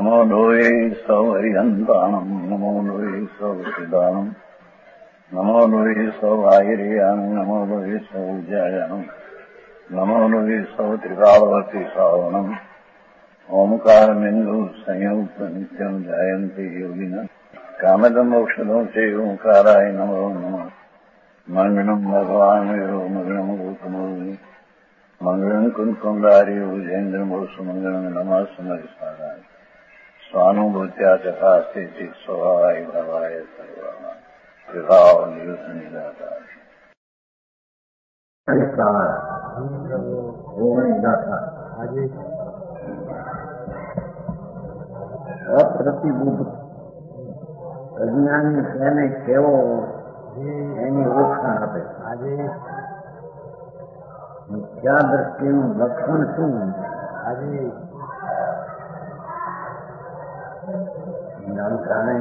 નમો લોહી સૌહરિહંતાણમ નમો લોહી સૌસિદાનમ નમો લોહી સૌઆયર્યાણમ નમો લોહી સૌજ્યાયાણમ નમો લોહી સૌત્રિકાળવતી સાવનમ ઓમકારમિંદુ સંયુક્ત નિત્યમ જાયંતી યોગિના કામદમ ઔષધો છે ઓંકારાય નમો નમઃ મંગળમ ભગવાન મંગળમ ગૌતમોની મંગળમ કુંકુંડારી ઉજેન્દ્રમોસુ મંગળમ નમઃ સમરિસારાય સ્વાનુભૂત્યા ચકાસ્તે સ્વભાવાય ભાવાય સર્વા વિભાવ નિયુતનિદાતા અપ્રતિબુદ્ધ અજ્ઞાની તેને કેવો એની ઓળખાણ આપે. મિથ્યા દ્રષ્ટિનું લક્ષણ શું? જાણકારે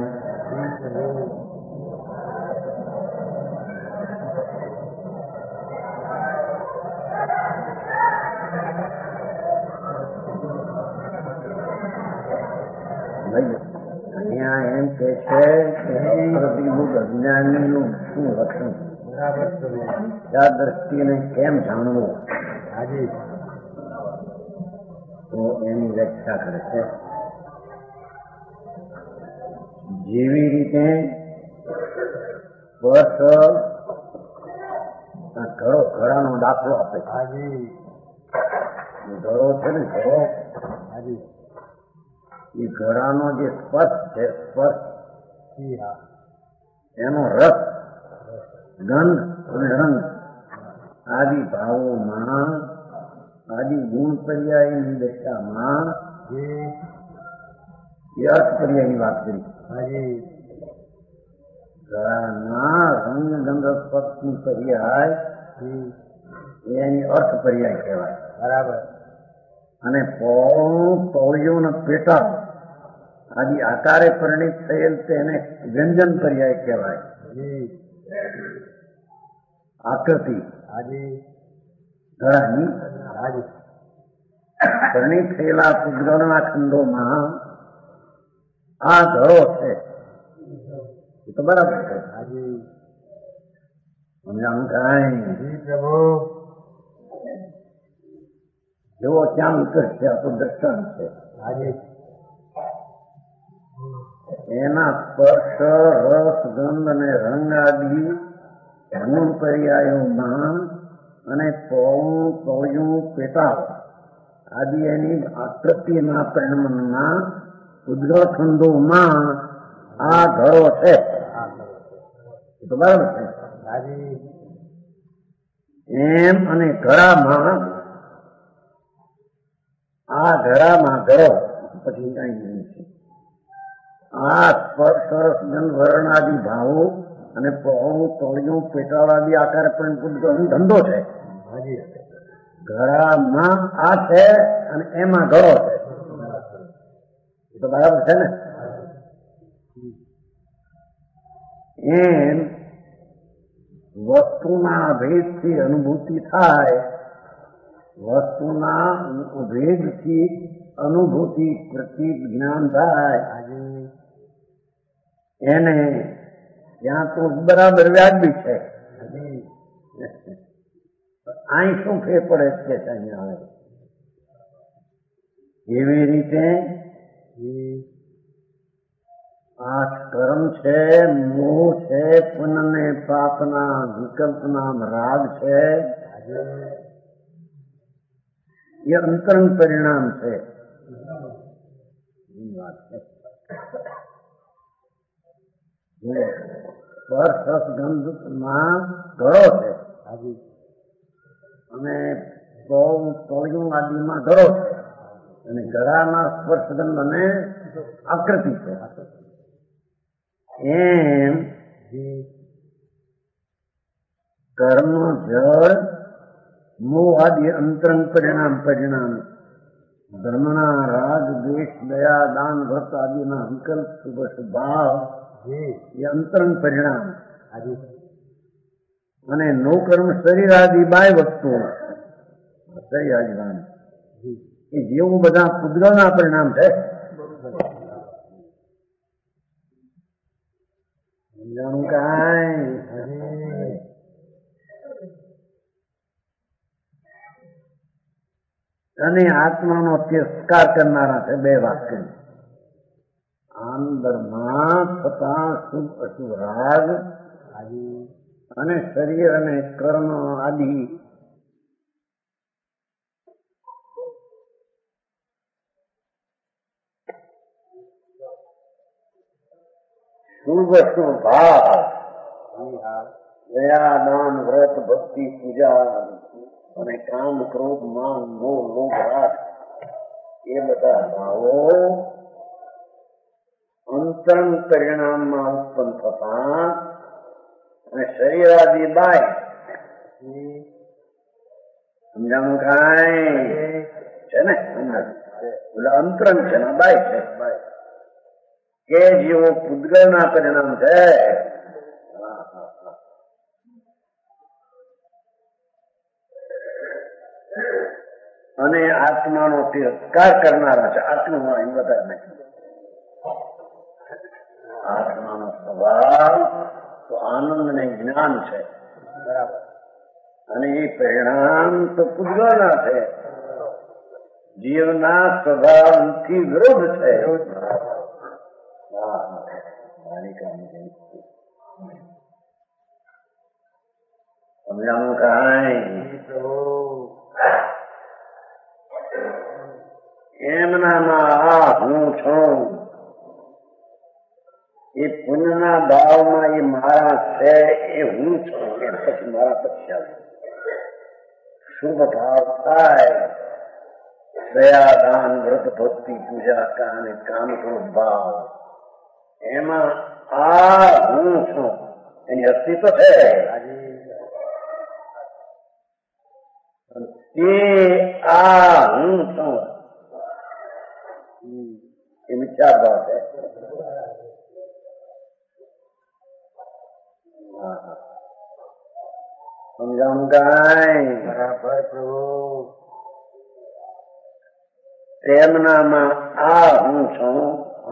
અહીંયા એમ કે છે પ્રતિબુદ્ધ અજ્ઞાનીનું શું લક્ષણ, મિથ્યા દ્રષ્ટિને કેમ જાણવું, તો એની વ્યાખ્યા કરે છે. જેવી રીતે ઘડાનો દાખલો આપે. ઘડો છે ને, ઘડો એ ઘડાનો જે સ્પર્શ છે, સ્પર્શ એનો રસ, ગંધ અને રંગ આદિ ભાવોમાં, આદિ ગુણ પર્યાયની દશામાં એ અર્થ પર્યાયની વાત કરી. ઘડાના રંગ ગંધ સ્પર્શની પર્યાય એની અર્થ પર્યાય કહેવાય. બરાબર. અને પૌળીઓના પેટા આદિ આકારે પરિણિત થયેલ તેને વ્યંજન પર્યાય કહેવાય. આકૃતિ ઘડાની પરિણિત થયેલા પુદ્ગલના ખંડોમાં આ ઘડો છે, એ તો બરાબર છે. જેવો ત્યાં ઉતરશે આ તો દ્રષ્ટાંત છે. એના સ્પર્શ, રસ, ગંધ અને રંગ આદિ ગુણ પર્યાયોમાં અને પૌળ્યું પેટા આદિ એની આકૃતિના પરિણમના ઉદ્ગળ ખંડોમાં આ ઘડો છે. એ તો બરાબર છે. એમ અને ઘડામાં ઘડો પછી કઈ નહીં છે. આ સ્પર્શ, રસ, ગંધ, વર્ણ આદિ ભાવો અને પૌળ્યું પેટાળ આદિ આકારે પણ ધંધો છે. ઘડામાં આ છે અને એમાં ઘડો છે. એ તો બરાબર છે ને. એમ વસ્તુના ભેદથી અનુભૂતિ થાય, વસ્તુના ભેદથી અનુભૂતિ પ્રતિ જ્ઞાન થાય, એને ત્યાં તો બરાબર વ્યાજબી છે. અહીં શું ફેર પડે છે અહીંયા આવે. એવી રીતે આ કર્મ છે, મોહ છે, પુણ્ય પાપના વિકલ્પના રાગ છે, એ અંતરંગ પરિણામ છે. સ્પર્શ, રસ, ગંધમાં ઘડો છે અને પૌળ્યું આદિમાં ઘડો છે અને ઘડાના સ્પર્શ, ગંધ અને આકૃતિ છે. એમ કર્મ, જળ, મોહ આદિ અંતરંગ પરિણામ ધર્મના રાગ, દ્વેષ, દયા, દાન, વ્રત આદિના વિકલ્પ, શુભ ભાવ એ અંતરંગ પરિણામ. અને નો કર્મ શરીર આદિ બાય વસ્તુઓ શરીર આદિ એ જેવું બધા પુદ્ગલના પરિણામ છે. અને આત્માનો તિરસ્કાર કરનારા છે બે વાક્ય. અંદરમાં થતા શુભ અશુભ રાગ અને શરીર અને કર્મ આદિ શુભ અશુભ ભાવ, દયા દાન વ્રત ભક્તિ પૂજા અને કામ ક્રોધ માન મોહ લોભ રાગ એ બધા ભાવો અંતરંગ પરિણામમાં ઉત્પન્ન થતા અને શરીરાદિ બાય સમજાણું કાંઈ છે ને એટલે અંતરંગ છે ને બાય છે કે જેવો પૂતગલના પરિણામ છે. અને આત્માનો તિરસ્કાર કરનારા છે. આટલું હું અહીં વધારે નથી. આત્માનો સ્વભાવ તો આનંદ ને જ્ઞાન છે અને એ પરિણામ તો પૂતગલના છે, જીવના સ્વભાવથી વિરોધ છે. સમજાણું કાંઈ? એમનામાં આ હું છું એ પુણ્યના ભાવમાં એ મારા છે, એ હું છું. એ પછી મારા પછી આવે શુભ ભાવ થાય, દયા દાન વ્રત ભક્તિ પૂજા અને કામ ક્રોધ ભાવ, એમાં આ હું છું એની અસ્તિત્વ છે. તે આ હું છું એ મિથ્યા ભાવ છે. સમજાણું કાંઈ? બરાબર પ્રભુ. તેમનામાં આ હું છું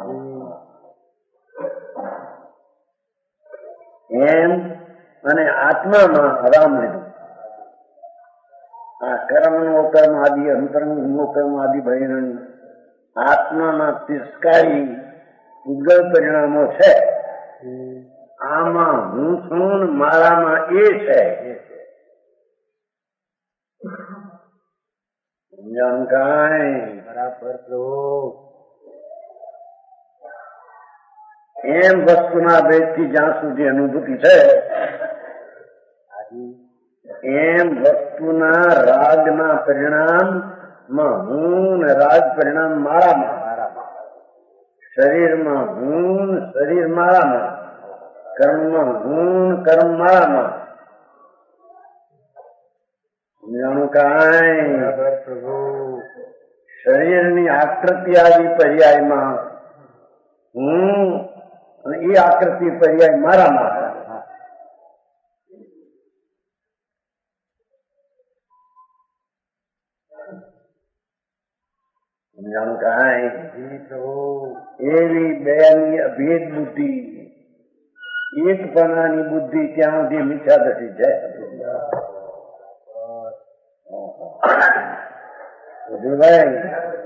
એમ અને આત્મામાં રામ લીધું. આ કર્મ નો કર્મ આદિ અંતરંગ નો કર્મ આદિ બહિરંગ આત્માના તિરસ્કારી ઉદ્ગલ પરિણામો છે. આમાં હું છું મારામાં એ છે. સમજાણ કાંઈ? બરાબર. એમ વસ્તુના ભેદથી જ્યાં સુધી અનુભૂતિ છે એમ વસ્તુના રાગના પરિણામમાં હું ને રાગ પરિણામ મારામાં, શરીરમાં હું શરીર મારામાં, કર્મમાં હું કર્મ મારામાં. સમજાણું કાંઈ? શરીરની આકૃતિ આવી પર્યાયમાં હું અને એ આકૃતિ પર્યાય મારામાં. સમજાણું કાંઈ? એવી બેની અભેદ બુદ્ધિ, એક પનાની બુદ્ધિ ત્યાં સુધી મિથ્યા દશી છે. ભાઈ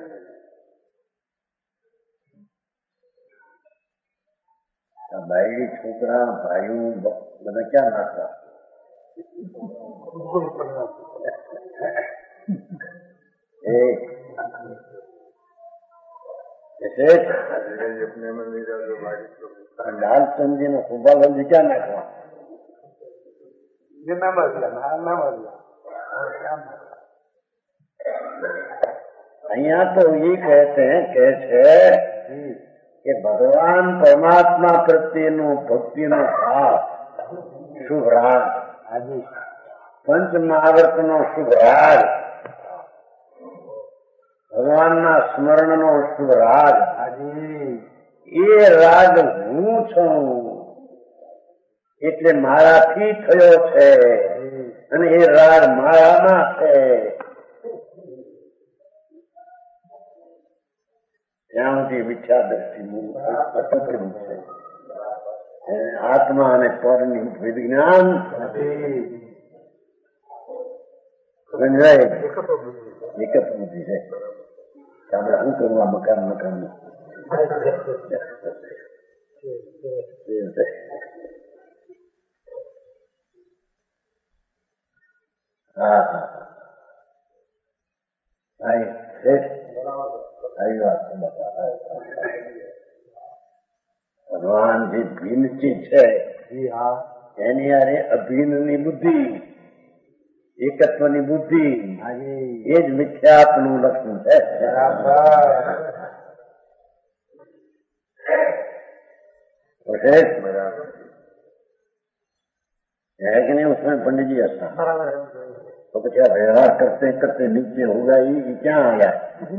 બાયડી છોકરા ભાઈઓ બધા ક્યાં નાખવા? લાલચંદજી નો સુભાલજી ક્યાં નાખવા? અહીંયા તો એ કહે છે કે ભગવાન પરમાત્મા પ્રત્યેનો ભક્તિનો ભાવ, શુભ રાગ, પંચ મહાવ્રતનો શુભ રાગ, ભગવાનના સ્મરણનો શુભ રાગ, એ રાગ હું છું એટલે મારાથી થયો છે અને એ રાગ મારામાં છે. ત્યાં સુધી મિથ્યા દ્રષ્ટિ છે. આત્મા અને પરની વિજ્ઞાન એક જ બુદ્ધિ છે કે આપણે શું કરવું આ મકાન હા હા ભગવાન જે ભિન્ન ચીજ છે એની યારે અભિન્નની બુદ્ધિ, એકત્વની બુદ્ધિ, એ જ મિથ્યાત્વનું લક્ષણ છે. है कि नहीं? उसमें पंडित जी हंसना तो क्या व्यवहार करते करते नीचे होगा ये क्या आ गया?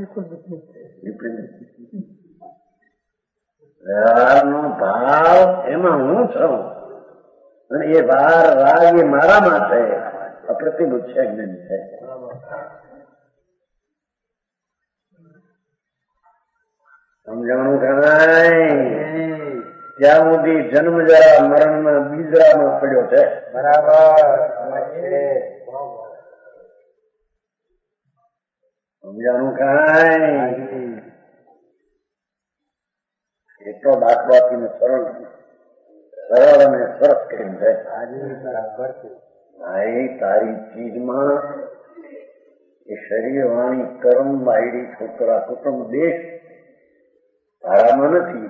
વ્યવહાર નો ભાવ એમાં હું છું અને એ ભાર રાગ એ મારામાં છે, અપ્રતિભૂત છે, જ્ઞાન છે. સમજાણું કાંઈ ત્યાં સુધી જન્મ જરા મરણમાં બીજરામાં પડ્યો છે. બરાબર સમજાણું કાંઈ? એટલો દાખલો આપીને સરળ અને સરસ કરીને છે. ભાઈ તારી ચીજમાં એ શરીર, વાણી, કર્મ, બાયડી, છોકરા, કુટુંબ, દેશ તારામાં નથી.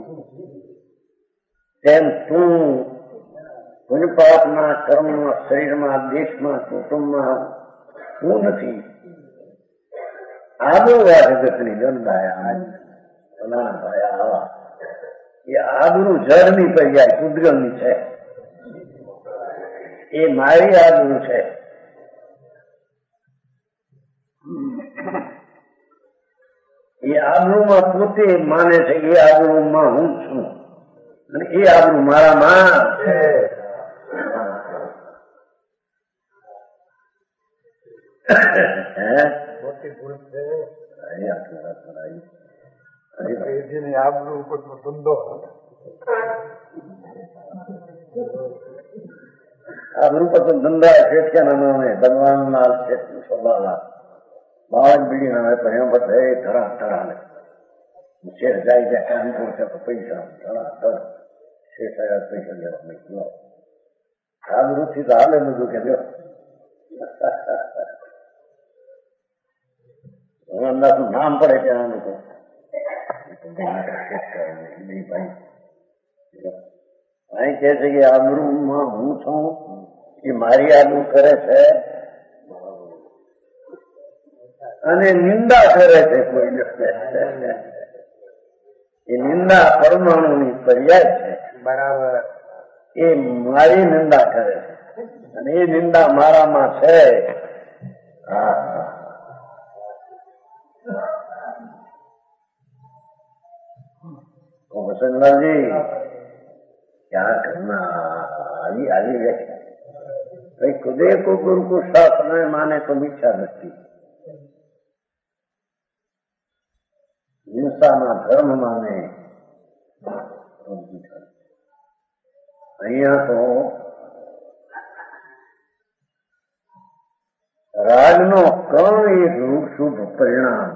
તેમ તું પુણ્યપાપના કર્મમાં, શરીરમાં, દેશમાં, કુટુંબમાં તું નથી. આબોવા જગતની જનદાયા ફલાણા ભાઈ આવા એ આબરૂ જળની પર્યાય પૂતગલની છે. એ મારી આબરૂ છે. એ આબરૂમાં પોતે માને છે એ આબરૂમાં હું છું અને એ આબરૂ મારામાં છે. મોટી ભૂલ છે. આબરૂ ઉપર ધંધો, આબરૂ પર તો ધંધા શેઠ क्या नाम है भगवान लाल शेठ स्वभाला बावन बीड़ी नाम है परिणाम पर धरा धरा ले शेठ जाई जाए कानपुर से पैसा धरा धर शेठ आया पैसा लेवा निकलो आबरू थी तो हाले मुझे कह दो अंदर नाम पड़े क्या को नहीं भाई અહીં કે છે કે આબરૂમાં હું છું એ મારી આબરૂ કરે છે અને નિંદા કરે છે કોઈ. એ નિંદા પરમાણુની પર્યાય છે. બરાબર. એ મારી નિંદા કરે છે અને એ નિંદા મારામાં છે. વસંતલાલજી क्या करना? आली व्याख्या भाई खुदे को गुरु को शास्त्र में माने तो मिथ्या दृष्टि, हिंसाમાં ધર્મ માને તો મિથ્યા. અહીંયા તો રાગનો કણ એક શુભ પરિણામ.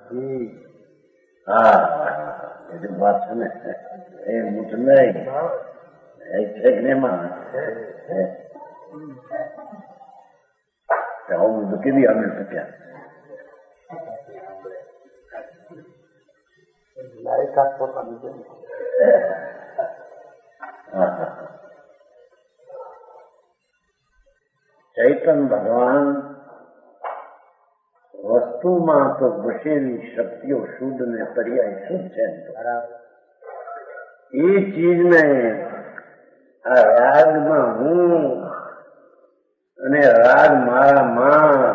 હા એ જો વાત છે ને એ મૂઠ નહીં છે કે નહીં માં આવું બધું કેવી આવી શક્યા? ચૈતન ભગવાન વસ્તુમાં તો વસેલી શક્તિઓ શુદ્ધ ને પર્યાય શુદ્ધ છે. એ ચીજને આ રાગમાં હું અને રાગ મારામાં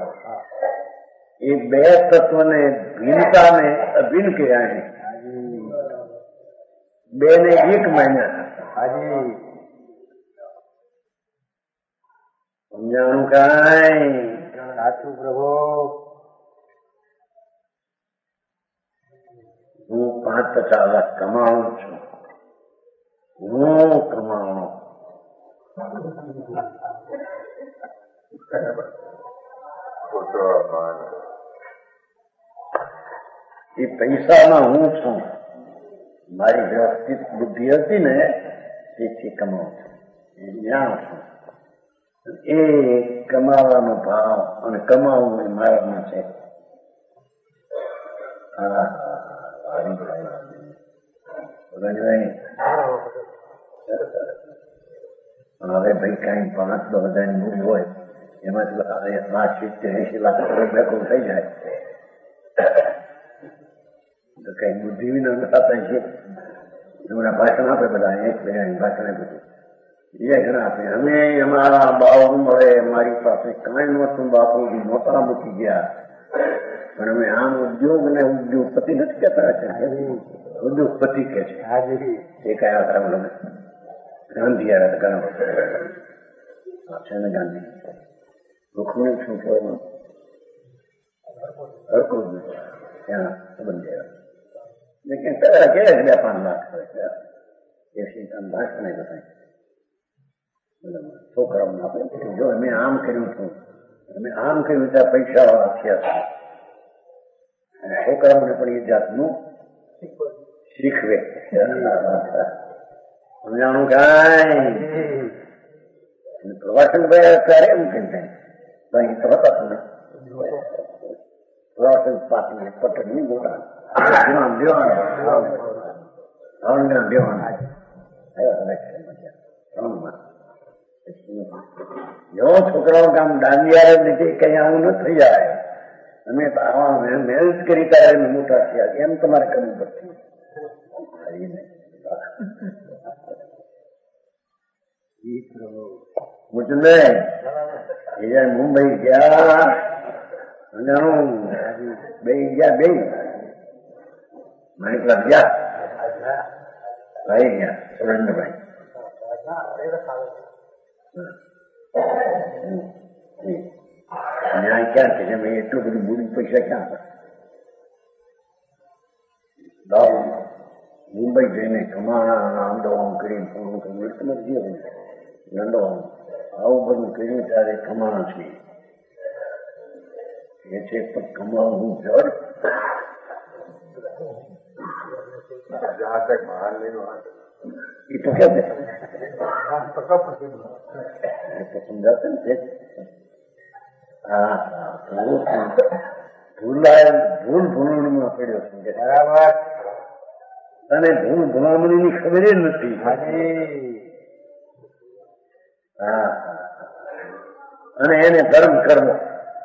એ બે તત્વને ભિન્નતાને અભિન્ન કર્યા. બે ને એક માન્યા. સમજાણું કાંઈ? સાચું પ્રભુ. હું 5-50 લાખ કમાઉં છું. હું કમાણો એ પૈસામાં હું છું, મારી વ્યવસ્થિત બુદ્ધિ હતી ને તેથી કમાઉં છું, એ જ્ઞાન છું. એ કમાવાનો ભાવ અને કમાવું એ મારામાં છે. હવે ભાઈ કઈ 5-10,000 ની મૂડી હોય એમાંથી 70-80 લાખ ભેગું થઈ જાય તો કઈ બુદ્ધિ વિના થતા છે. એમના ભાષણ આપે બધા, એક ભાષણ આપ્યું બીજા ઘણા આપે. અમે અમારા બાપુ મળે મારી પાસે કઈ નતું, બાપુ મોટા મૂકી ગયા, પણ અમે આમ ઉદ્યોગ ને ઉદ્યોગપતિ નથી કહેતા છે, ઉદ્યોગપતિ કે છે. એ કયા હતા ગાંધી આવ્યા ઘણા વર્ષ છે ને ગાંધી રૂખમણી શું કહેવાનું હરકું ત્યાં સંબંધ લેવા પેલા કે 2-5 લાખ એ ભાષણ બતાવી છોકરાઓને આપણે જો અમે આમ કર્યું છું, અમે આમ કર્યું ત્યાં પૈસા વાળા થયા છે. છોકરાઓને પણ એ જાતનું શીખવે. સમજાણું કાંઈ પ્રવાસન ભાઈ ત્યારે એમ કઈ થાય તો હતા તમે પ્રવાસન પાટીને પટની મોટા જો છોકરાઓ કામ દાંડિયા લીધે કઈ આવું ન થઈ જાય. અમે મહેનત કરી ત્યારે મોટા થયા, એમ તમારે કરવું પડશે. મુંબઈ ગયા બે માણિકલાલ ગયા ભાઈ ગયા સુરેન્દ્રભાઈ ન્યાય ક્યાં છે? મેં એટલું બધું મૂડી પૈસા ક્યાં હતા? મુંબઈ જઈને કમાણા આંદોલન કરી પૂરું કર્યું, લંડન આવું બધું કર્યું ત્યારે કમાણા છે. એ છે પણ કમાવું જડ એ તો કે સમજાશે ને. ભૂલ ભૂલમાં પડ્યો છે બરાબર, અને ભૂલ ભૂલામણી ની ખબર જ નથી. અને એને ધર્મ કરવો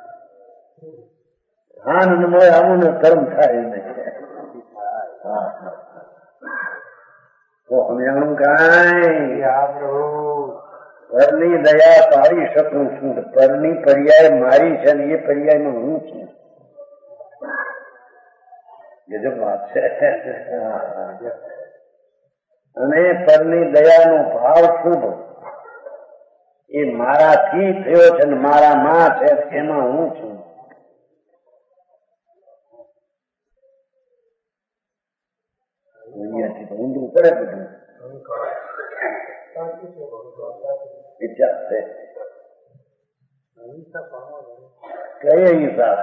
આનંદ મળે આવું ને ધર્મ થાય નહીં. તો સમજાણું કાંઈ પરની દયા પાડી શકું છું, પરની પર્યાય મારી છે ને એ પર્યાયમાં હું છું. ગજબ વાત છે. અને પરની દયાનો ભાવ શુભ એ મારાથી થયો છે ને મારા માં છે એમાં હું છું. દુનિયાથી તો ઊંધું પડે બધું વિચાર છે. કઈ હિસાબ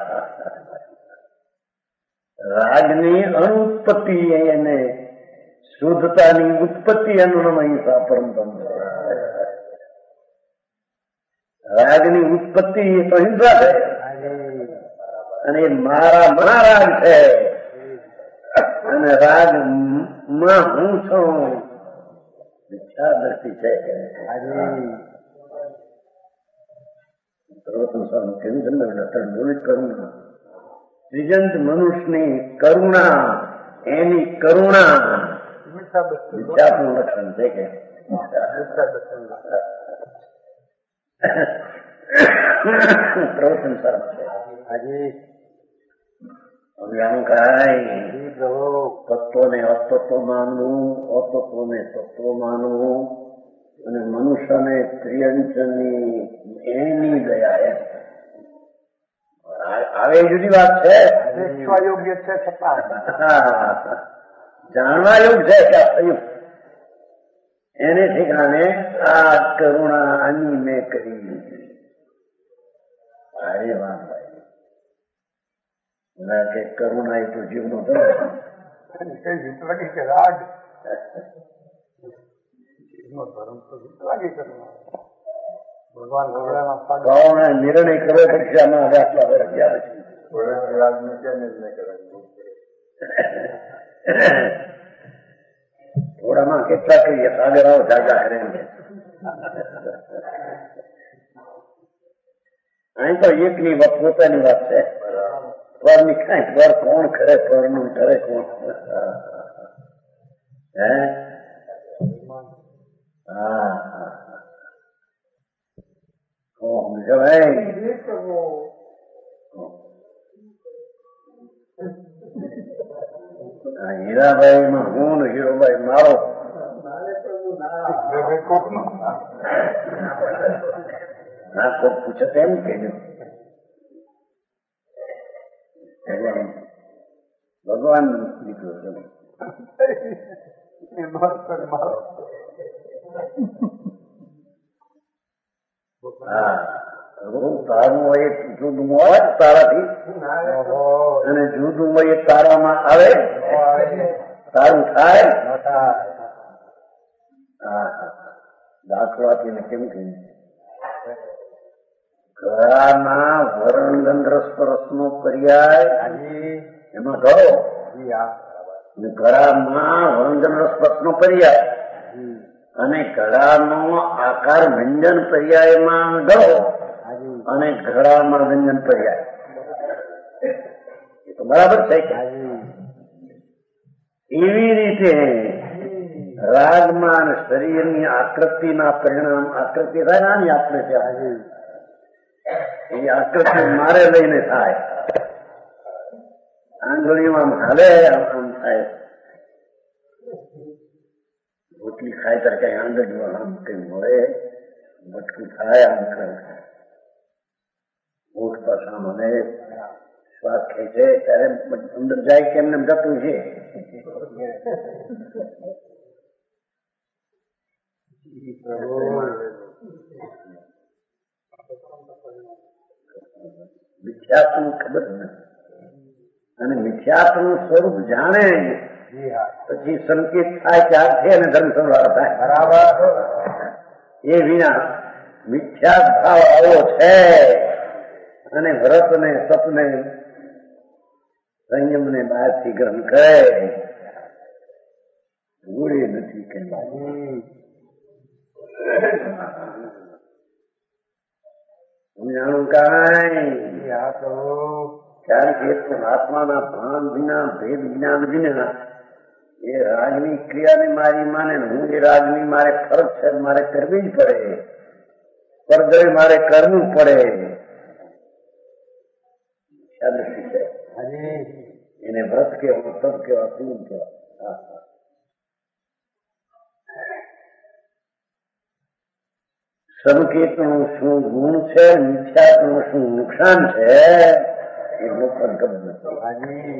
રાગની અનુત્પત્તિ એને શુદ્ધતાની ઉત્પત્તિ એનું અહિંસા પરમ. રાગની ઉત્પત્તિ એ તો હિંસા છે અને મારા મહારાગ છે અને રાગ માં હું છું. વિચાર દ્રષ્ટિ છે. બોલી કરુણા ત્રિજંત મનુષ્યની કરુણા એની કરુણા વિચારનું લક્ષણ છે કે પ્રવચન સરસ છે. અભિયાન કાંઈ તત્વને અતત્વ માનવું, અતત્વને તત્વ માનવું અને મનુષ્યને ત્રિયંચની એની દયા એમ આવે જુદી વાત છે. યોગ્ય છે છતાં જાણવા યોગ્ય છે કે આ થયું એને ઠેકાણે આ કરુણા આની મેં કરી. અરે વાહ ભાઈ કે કરુણા એ તો જીવનો ધર્મ કઈ જીત લાગી કે રાગ જીવનો ધર્મ તો જીત લાગી કરુણા. ભગવાન કરુણા નિર્ણય કરે પરીક્ષામાં હવે આટલા વર્ષ ગયા છે. થોડામાં કેટલા કહીએ સાગરાઓ જાગા કરે અહીં તો એકની પોતાની વાત છે. પરની કઈ પર કોણ કરે પરનું કરે કોણ? હે હા હીરાભાઈ માં હું ને હીરોભાઈ મારો ના કોક પૂછે એમ કે ભગવાન દીકરો છે. તારું હોય જુદું હોય તારાથી અને જુદું હોય તારામાં આવે તારું થાય. દાખલો આપીને કેમ કહ્યું ઘરાના વર્ણગંધ્ર સ્પર્શનો પર્યાય એમાં ઘરો ઘરામાં વર્ણગંધ્ર સ્પર્શનો પર્યાય અને ઘડાનો આકાર વ્યંજન પર્યાયમાં ઘડો અને ઘડામાં વ્યંજન પર્યાય એ તો બરાબર છે. એવી રીતે રાગમાં અને શરીરની આકૃતિના પરિણામ આકૃતિ થાય ને આની આકૃતિ એ આકૃતિ મારે લઈને થાય. આંગળીમાં હાલે આમ થાય. રોટલી ખાય ત્યારે કઈ આંગળીમાં આમ કઈ મળે બટકું થાય આમ કરે ઓઠ પાછા મને શ્વાસ ખેંચે ત્યારે અંદર જાય કે એમને જતું છે. મિથ્યાત્વનું ખબર નથી અને મિથ્યાત્વનું સ્વરૂપ જાણે પછી સંકેત થાય ત્યારથી અને ધર્મ સંભાળ થાય. બરાબર. એ વિના મિથ્યા ભાવ આવો છે અને વ્રત ને તપને સંયમ ને બહારથી ગ્રહણ કરે ગુણે નથી કહેવાય. સમજાણું કાંઈ કારણ કે આત્માના ભાન વિના ભેદ જ્ઞાન વિના એ રાગની ક્રિયાને મારી માને હું એ રાગની મારે ફરક છે મારે કરવી જ પડે પરદય મારે કરવું પડે એને વ્રત કેવા તપ કેવા શું કેવા. સંકેતનું શું ગુણ છે મિથ્યાત્વનું શું નુકસાન છે એ લોકોને ખબર નથી.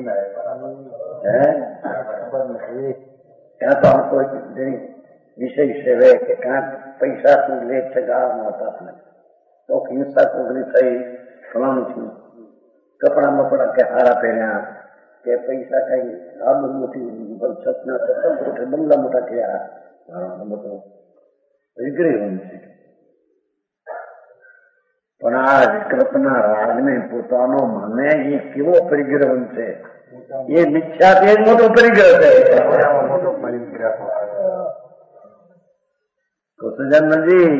ત્યાં તો આમ કોઈ વિષય સેવે કે ક્યાં પૈસા શું લે છે ગાળામાં હતા ને તો હિંસા કોગરી થઈ ફલાણું છું કપડા બપડા કે હારા પહેર્યા કે પૈસા કઈ આબુ મોટી છતના છતાં બંગલા મોટા થયા બધો વિગ્રહ છે. પણ આ વિકલ્પના રાગને પોતાનો માને એ કેવો પરિગ્રહ છે એ મિથ્યા તે જ મોટો પરિગ્રહ છે. કૃષ્ણજી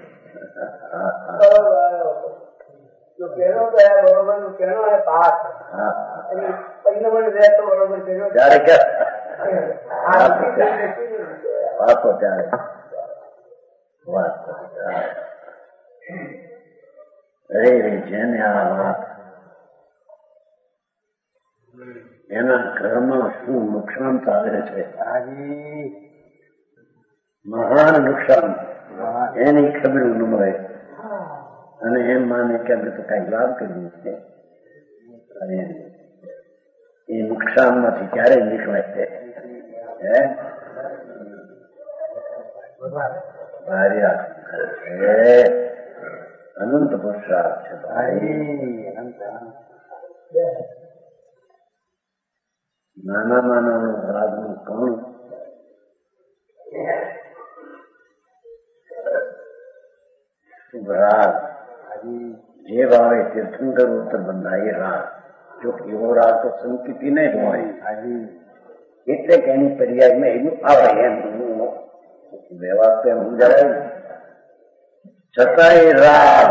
ત્યારે વાતો ત્યારે વાત રે જેને આ વાત એના ઘરમાં શું નુકસાન ચાલે છે મહાન નુકસાન એની ખબર ન મળે અને એમ માને કે આપણે તો કઈ લાભ કર્યું છે અને એ નુકસાન માંથી ક્યારે નીકળે છે અનંત પુરુષાર્થ છે ભાઈ. નાનાનું રાગનું કણ રાગ જે ભાવે તીર્થંકર ઉત્તર બંધાય એ રાગ. જો એવો રાગ તો સંકિતી નહીં હોય એટલે કે એની પર્યાયમાં એનું આવે એમ વ્યવહાર તો એમ સમજાય. છતાંય રાગ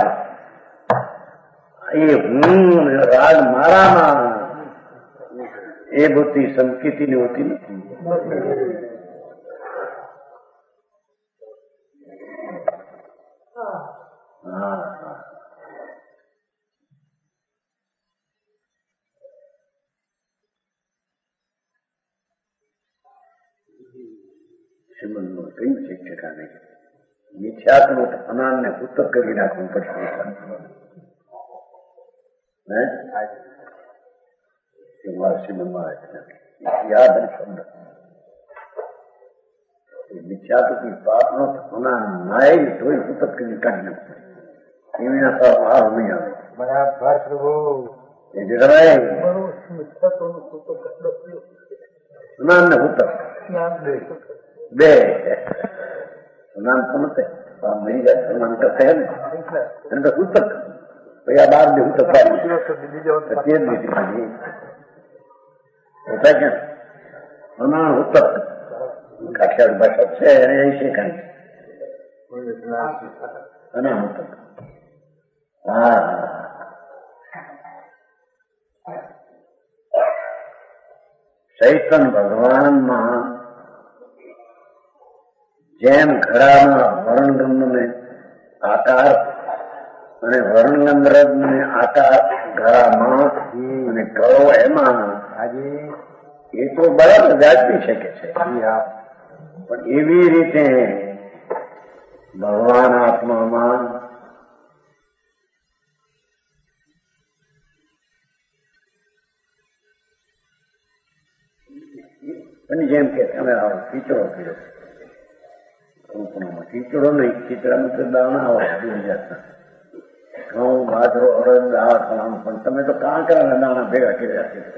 એ હું રાગ મારામાં એ બધી સંકેતીની હોતી નથી. શ્રીમદમાં કહ્યું છે ઠેકાણે મિથ્યાત્મક અનાનને ઉત્તર કરી નાખવું પડશે. યાદ શબ્દ મિથ્યાત્મક પાપનો અનાન નાય જોઈ ઉત્તર કરી કાઢી નાખવું. એના તો ભાવ નહીં આવે. બરાબર પ્રભુ એ જણાય અનાન ને ઉત્તર બે સ્નાન તો નથી નહીં જાય. સ્નાન કરશે ને એને તો ઉત્તર પછી આ 12 દિવસ ઉત્તર સ્નાન ઉત્તર કાઠિયાવાડ ભાષા છે એને એ શીખાય સ્નાન ઉત્તર. હા ચૈતન્ય ભગવાનમાં જેમ ઘડાના વર્ણગંધને આકાર અને વર્ણગંધને આકાર ઘડામાં અને ઘડો એમાં એ તો બરાબર વ્યાજબી શકે છે. પણ એવી રીતે ભગવાન આત્મામાં જેમ કે તમે ખીચડો કર્યો ખીચડો નહીં, ખીચડામાં તો દાણા આવે 2000 ઘઉં બાજરો અડદ દાળ ખાવાનું, પણ તમે તો કાંકરાના દાણા ભેગા કર્યા છે.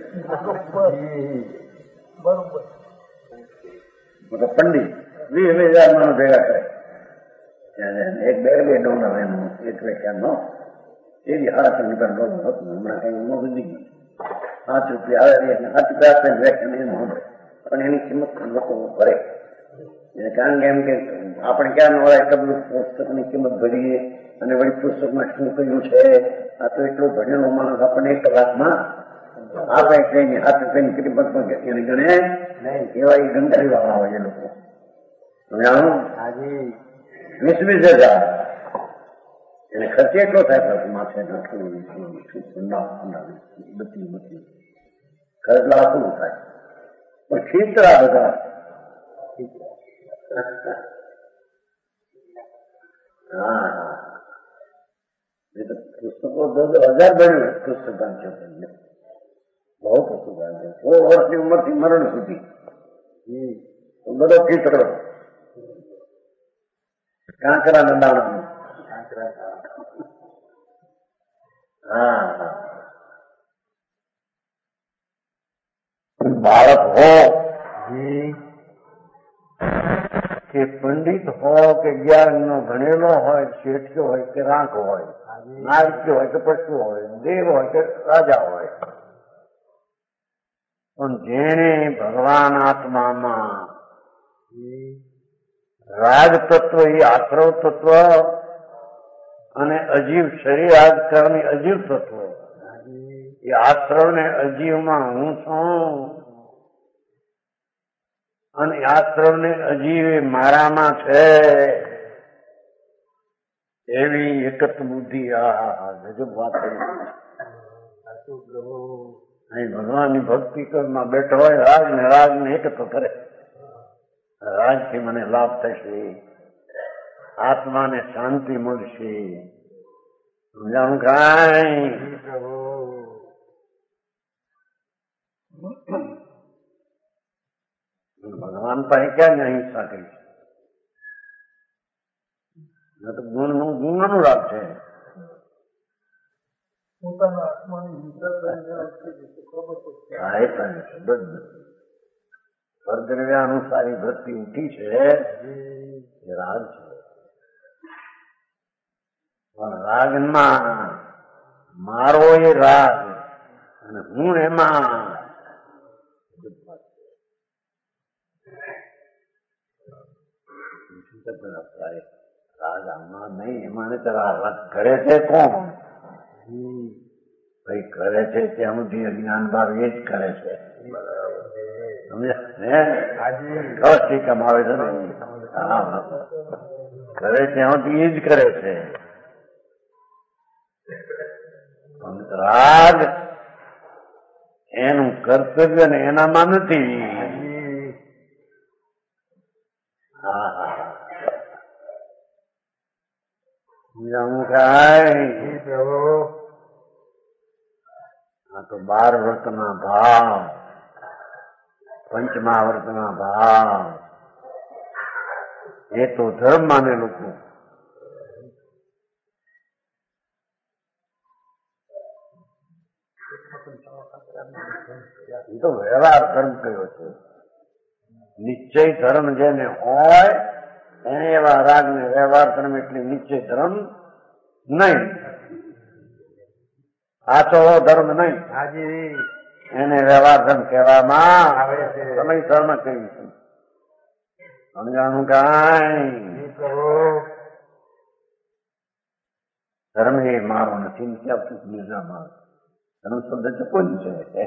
બરોબર પંડિત 20,000 માણસ ભેગા કરે એક બે ડોલર એનું એક વ્યાખ્યાન એવી 3.5 ડોલર હતું. હમણાં કઈ વધી ગયું ₹5 આવે ₹5 વ્યાખ્યાન એનું સાંભળે પણ એની કિંમત લોકો ભરે. કારણ કે એમ કે આપણે ક્યાં નવરાય કબલું પુસ્તકની કિંમત ભરીએ અને વળી પુસ્તકમાં શું કહ્યું છે. આ તો એટલો ભણેલો માણસ આપણને 1 કલાકમાં આપણે કઈ ₹7 કિંમત એને ગણે એવા એ ગંગારી વાળા હોય એ લોકો. 20,000 એને ખર્ચ એટલો થાય પછી માથે બધી ખર્ચ લાખું થાય. પણ ખીચડા બધા પુસ્તકો 10,000 બન્યું પુસ્તક વાંચો બહુ પુસ્તક વાંચો 100 વર્ષની ઉંમરથી મરણ સુધી બધો ખીચડો કાંકરાના દાણા. બાળક હો કે પંડિત હોય કે જ્ઞાનનો ભણેલો હોય, શેઠિયો હોય કે રાંક હોય, નારક્ય હોય કે પશુ હોય, દેવ હોય કે રાજા હોય, પણ જેને ભગવાન આત્મામાં રાગ તત્વ એ આશ્રવ તત્વ અને અજીવ શરીર આજકાળની અજીવ તત્વ એ આશ્રવ ને અજીવમાં હું છું અને આશ્રવ ને અજીવ મારામાં છે એવી એકત બુદ્ધિ. ગજબ વાત અહીં ભગવાનની ભક્તિ કરમાં બેઠો હોય રાગ ને એકતો કરે. રાજથી મને લાભ થશે, આત્માને શાંતિ મળશે. સમજાણું કાંઈ ભગવાન પાસે ક્યાં અહિંસા કરી છે? તો ગુણ અનુરાગ છે. પોતાના આત્માની હિંસા સ્વર્ગદ્રવ્યાનુસારી વૃત્તિ ઉઠી છે એ રાગ છે. પણ રાગમાં મારો એ રાગ અને હું એમાં રાગ આમાં નહીં, એમાં રાગ કરે છે કોણ? ભાઈ કરે છે ત્યાં સુધી અજ્ઞાન ભાવ એ જ કરે છે. સમજ્યા? કમાવે છે ને કરે ત્યાં સુધી એ જ કરે છે. રાગ એનું કર્તવ્ય ને એનામાં નથી. આ તો 12 વર્તના ભાવ, પંચમા વર્તના ભાવ એ તો ધર્મ માને લોકો. એ તો વ્યવહાર ધર્મ કયો છે. નિશ્ચય ધર્મ જેને હોય એને એવા રાગ ને વ્યવહાર ધર્મ એટલે નિશ્ચય ધર્મ નહીં. સાચો ધર્મ નહીં, એને વ્યવહાર ધર્મ કહેવામાં આવે છે. સમય ધર્મ કહ્યું છે. સમજાણું કાંઈ ધર્મ એ મારો નથી નિજામાં. ધર્મ શબ્દ ચકો જ છે.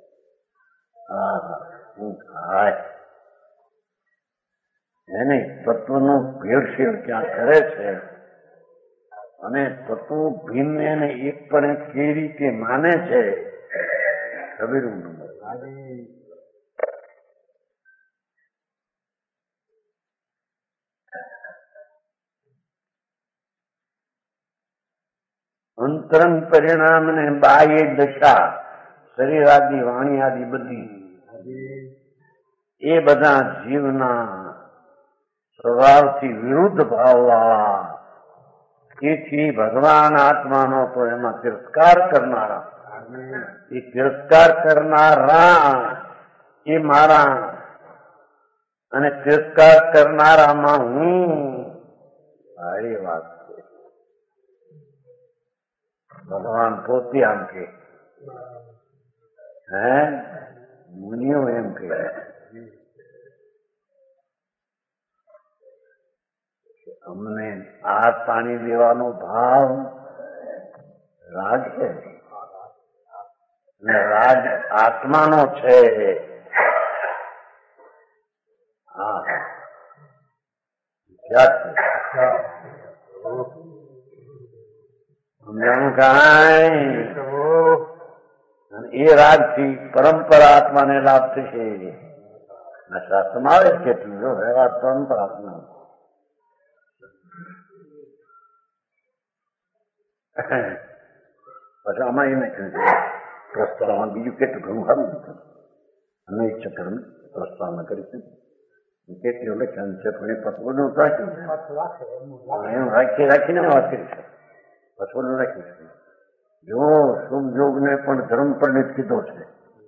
એને તત્વનો ભેળસેળ ક્યાં કરે છે અને તત્વો ભિન્ન એને એક પણ એક કેવી રીતે માને છે ખબીરું નંબર. અંતરંગ પરિણામ ને બાહ્ય દશા, શરીર આદિ વાણી આદિ બધી એ બધા જીવના સ્વભાવથી વિરુદ્ધ ભાવવાળા. તેથી ભગવાન આત્માનો તો એમાં તિરસ્કાર કરનારા, એ તિરસ્કાર કરનારા એ મારા અને તિરસ્કાર કરનારામાં હું. સારી વાત છે. ભગવાન પોતે આમ કે મુનિઓ એમ કહે અમને આ પાણી દેવાનો ભાવ રાગ છે ને રાગ આત્માનો છે. હા સમજાણું કાંઈ? એ રાગ થી પરંપરા આત્માને લાભ થશે. શાસ્ત્રમાં આવે કેટલું જો વ્યવહાર પરંપરા આત્મા. પછી આમાં એને કહ્યું છે પ્રસ્તાવમાં બીજું કેટલું ઘણું સારું નથી. અમે ચક્ર પ્રસ્તાવના કરી છે કેટલું લખ્યું છે પણ એ પસવોનું રાખ્યું એનું રાખીને વાત કરી છે. પસવોનું રાખ્યું છે. જો શુભ યોગ ને પણ ધર્મ પરિણિત કીધો છે.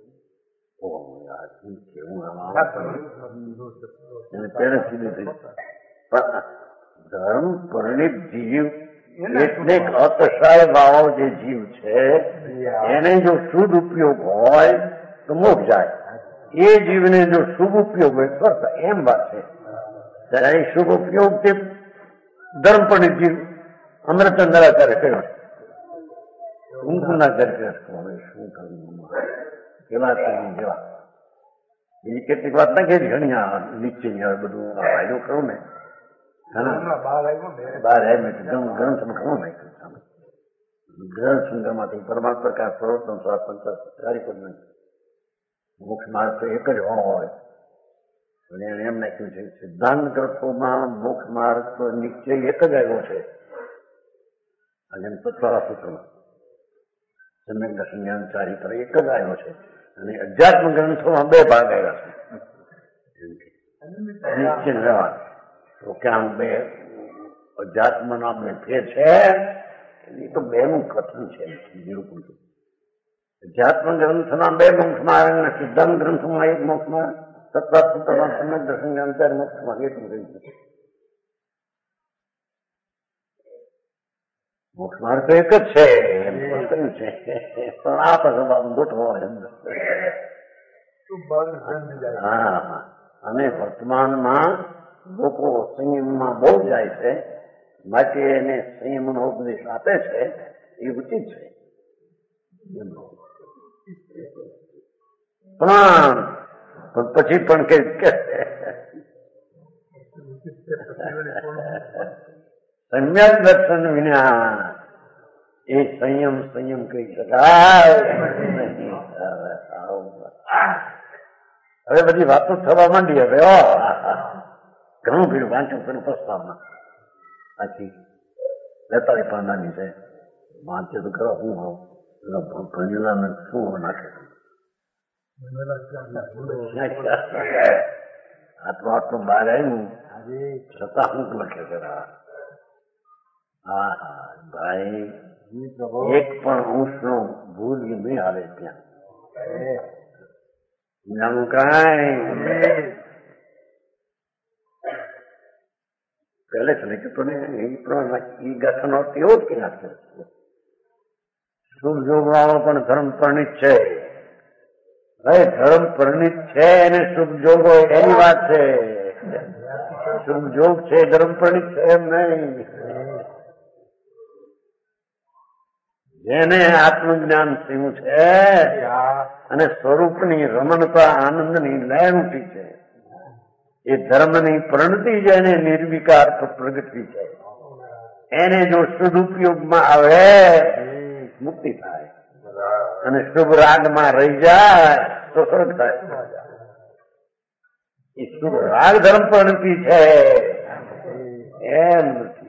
ધર્મ પરિણિત જીવ એટલે અતિશય ભાવ જે જીવ છે એને જો શુદ્ધ ઉપયોગ હોય તો મોક્ષ જાય. એ જીવને જો શુભ ઉપયોગ હોય સ્વર્થ. એમ વાત છે. ત્યારે શુભ ઉપયોગ તે ધર્મ પરિણિત જીવ અમૃતચંદ્રાચાર્ય કહ્યો છે. ઊંઘના દરખાસ્ત શું કરવું કેવા જેવા બીજી કેટલીક વાત ના કહેલી ઘણી નીચે બધું ફાયદો કરું ને બહાર ગ્રંથમાં ઘણું નાખ્યું. ગ્રંથ સંગ્રહમાંથી પરમાત્મા પ્રકાશ પ્રવર્તન પંચારી પર નહીં. મોક્ષ માર્ગ તો એક જ હોય. અને એને એમ નાખ્યું છે સિદ્ધાંત ગ્રંથોમાં મોક્ષ માર્ગ તો નિશ્ચય એક જ આવ્યો છે. આજે તત્વારા સૂત્રમાં સમ્યક દર્શન જ્ઞાન ચારી પર એક જ આવ્યો છે. અને અધ્યાત્મ ગ્રંથોમાં 2 ભાગ આવ્યા છે. નિશ્ચિત વ્યવહાર તો ક્યાં 2 અધ્યાત્મના 2 ફેર છે. એ તો 2નું કથન છે. બિલકુલ અધ્યાત્મ ગ્રંથના 2 મોક્ષ માર્ગ અને સિદ્ધાંત ગ્રંથોમાં 1 મોક્ષ માર્ગ. સત્તાસૂત્રમાં સમ્યક દર્શન અંતર મોક્ષમાં એટલું રહ્યું છે. મોક્ષમાં તો એક જ છે એમ કહ્યું છે, પણ આ સ્વભાવ ગોઠવો એમ. હા, અને વર્તમાનમાં લોકો સંયમમાં બહુ જાય છે, માટે એને સંયમનો ઉપદેશ આપે છે એ ઉચિત છે. પણ પછી પણ કે સમ્યક દર્શન વિના એ સંયમ કહી શકાય. હવે બધી વાતો થવા માંડી. હવે ઘણું ભીડ વાંચન પણ પ્રસ્તાવના આખી 43 પાનાની છે. વાંચે તો કરો હું ભણેલા શું નાખે આટલું બહાર આવ્યું છતાં હું લખે છે. હા હા ભાઈ, એક પણ અંશનો ભૂલ નહીં આવે ત્યાં જાણું કાંઈ પહેલે જ નહીં તો ને એ ગઠન એવો જ કે નાખે. શુભ જોગ વાળો પણ ધર્મ પરણિત છે. ધર્મ પરણિત છે અને શુભ જોગ હોય એની વાત છે. શુભ જોગ છે ધર્મ પરણિત છે એમ નહીં. જેને આત્મજ્ઞાન થયું છે અને સ્વરૂપની રમણતા આનંદની લહેર ઉઠી છે, એ ધર્મની પ્રણતિ જેને નિર્વિકાર પ્રગટી છે, એને જો સદુપયોગમાં આવે મુક્તિ થાય, અને શુભ રાગમાં રહી જાય તો સ્વર્ગ થાય. એ શુભ રાગ ધર્મ પ્રણતિ છે એમ નથી.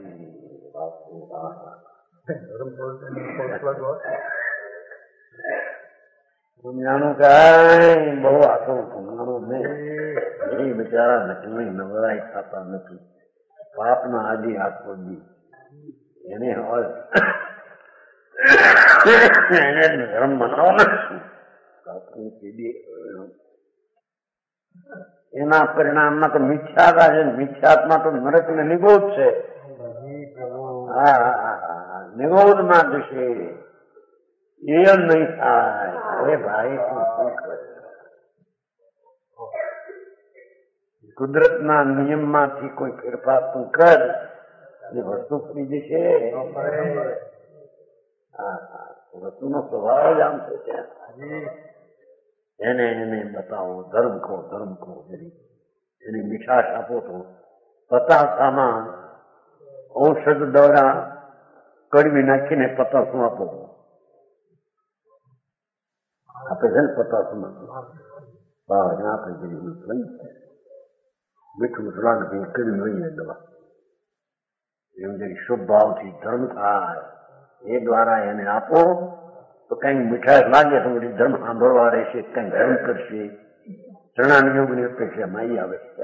જાણું કઈ બહુ આખો ભણવાનું નહીં. એ બિચારા નકલી નવરાય થતા નથી. પાપના આદિ આખો દી એને હોય એને ધર્મ મનાવવાનો. એના પરિણામમાં તો મિથ્યાતા છે. મિથ્યાત્મા તો નરક ને નિગોદ છે. હા, નિગોદમાં જશે એ નહીં થાય. અરે ભાઈ કુદરતના નિયમમાંથી કોઈ ફેરફાર તું કર, એ વસ્તુ ફરી જશે. વસ્તુનો સ્વભાવ જ આમ છે. એને બતાવો ધર્મ કહો એની મીઠાશ આપો તો પતાસામાં ઔષધ દ્વારા કડવી નાખીને પતાસું આપો. આપે છે ને પતાસુમાં આપે મીઠું લાગે કડવી લઈએ દવા. એમ જે શુભ ભાવથી ધર્મ થાય એ દ્વારા એને આપો તો કઈક મીઠાશ લાગે તો બધી ધર્મ સાંભળવા રહેશે, કઈક ધર્મ કરશે. ચણાની યોગની અપેક્ષામાં આવી આવે છે.